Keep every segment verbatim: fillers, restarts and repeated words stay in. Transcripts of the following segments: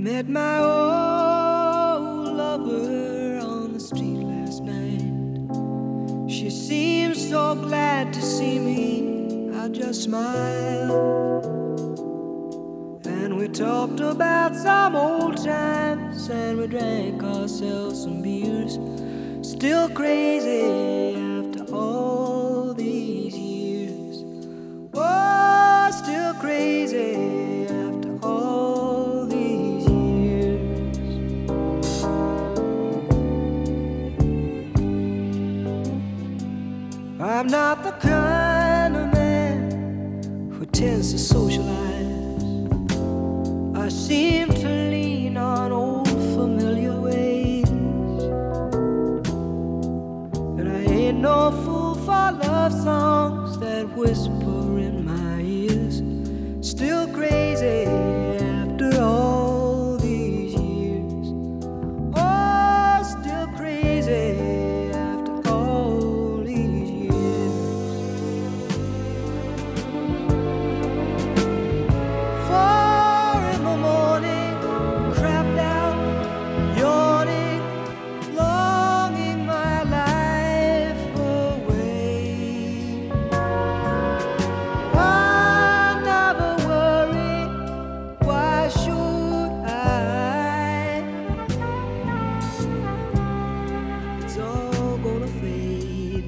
met my old lover on the street last night. She seemed so glad to see me, I just smiled. And we talked about some old times, and we drank ourselves some beers. Still crazy after all these years. Oh, still crazy after all these years. I'm not the kind of man who tends to socialize. I seem to lean on old familiar ways, and I ain't no fool for love songs that whisper in my ears. Still crazy after all these years. Oh, still crazy after all these years. Four in the morning, crapped out, yawning, longing my life away. I never worry, why should I? It's all gonna fade.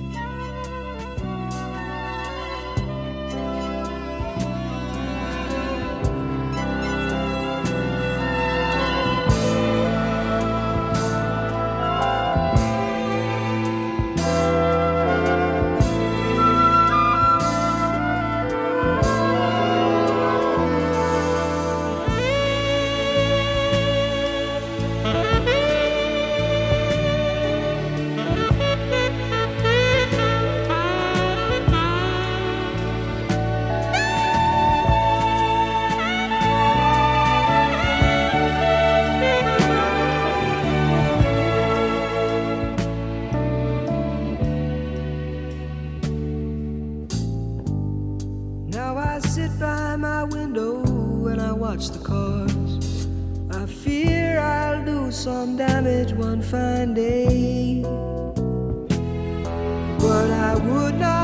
Now I sit by my window and I watch the cars. I fear I'll do some damage one fine day, but I would not